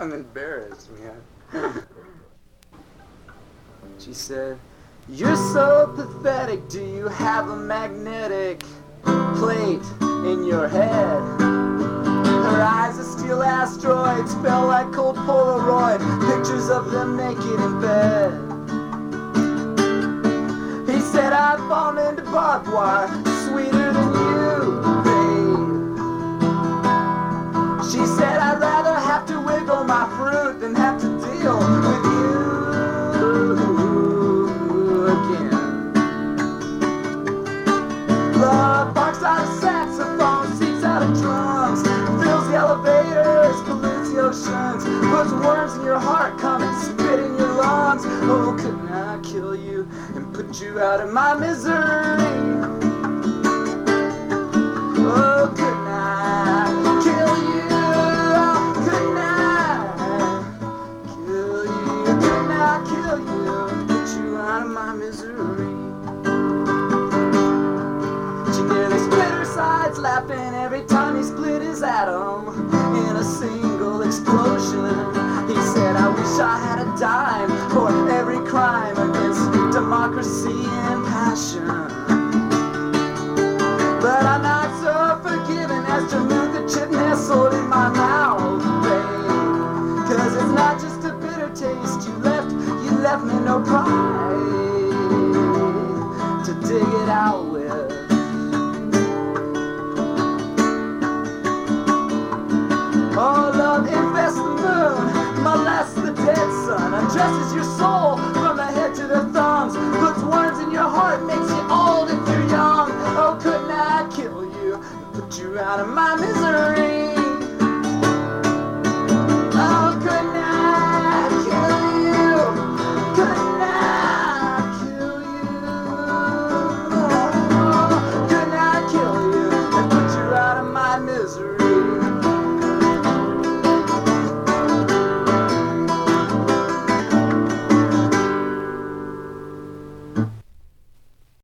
I'm embarrassed, man. She said, "You're so pathetic, do you have a magnetic plate in your head?" Her eyes are steel asteroids, fell like cold Polaroid, pictures of them naked in bed. He said, "I've fallen into barbed wire, sweeter than you, babe." She said, "I'd rather have to wiggle my fruit than have to deal with you again." Love barks out of saxophone, seeks out of drums, fills the elevators, pollutes the oceans, puts worms in your heart, come and spit in your lungs. Oh, couldn't I kill you and put you out of my misery? Oh, couldn't I kill you? Oh, couldn't I kill you? Couldn't I kill you and put you out of my misery? She nearly split her sides, laughing every time he split his atom in a single explosion. He said, "I wish I had a dime for every crime against democracy and passion. But I'm not so forgiving as to move the chip nestled in my mouth, babe. 'Cause it's not just a bitter taste you left me no pride to dig it out with." Oh, love infests the moon, molests the dead sun, undresses your soul from the head to the thumbs, puts worms in your heart, makes you old if you're young. Oh, couldn't I kill you and put you out of my misery? Oh, couldn't I kill you? Couldn't I kill you? Oh, couldn't I kill you and put you out of my misery?